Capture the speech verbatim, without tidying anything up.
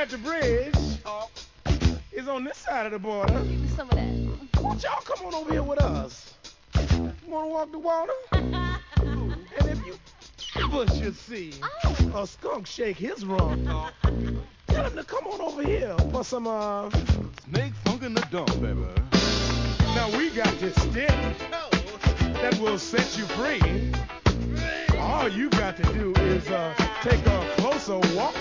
at the bridge is on this side of the border. Give me some of that. Won't y'all come on over here with us? You wanna walk the water? And if you ever should see Oh. a skunk shake his rump, tell him to come on over here for some uh Snake funk in the dump, baby. now we got this stick that will set you free. All you got to do is uh take a closer walk